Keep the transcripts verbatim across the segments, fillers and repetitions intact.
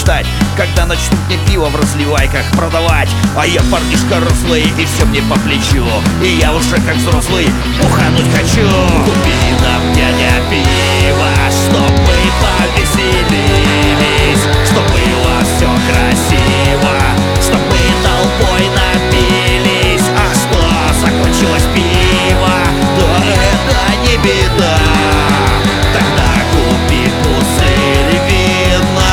мечтать, когда начнут мне пиво в разливайках продавать. А я парнишка рослый, и все мне по плечу, и я уже как взрослый бухануть хочу. Купи нам, дядя, пиво, чтоб мы повеселились, чтоб было все красиво, чтоб мы толпой напились. А что закончилось пиво, то это не беда. Тогда купи пузырь вина.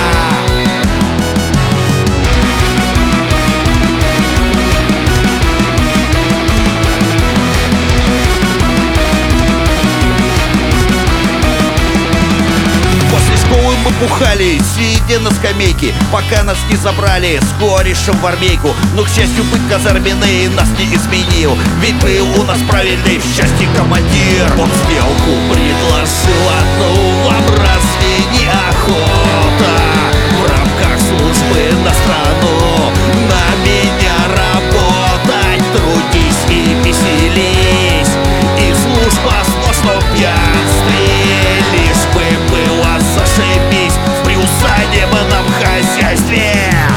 После школы мы бухали, сидя на скамейке, пока нас не забрали с корешем в армейку. Но, к счастью, быть казарменный нас не изменил, ведь был у нас правильный в счастье командир. Он сделку предложил одну, вам разве не охота в рамках службы на страну на меня работать? Трудись и веселись, и служба сплошном пьянстве, лишь бы было зашибись в приусадебном хозяйстве.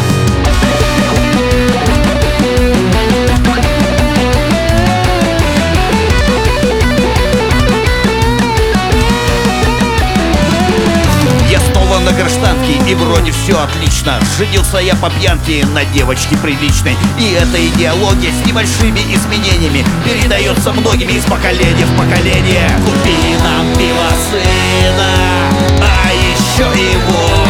Я снова на гражданке, и вроде все отлично. Женился я по пьянке на девочке приличной, и эта идеология с небольшими изменениями передается многими из поколения в поколение. Купи нам пиво, сына, а еще и водки.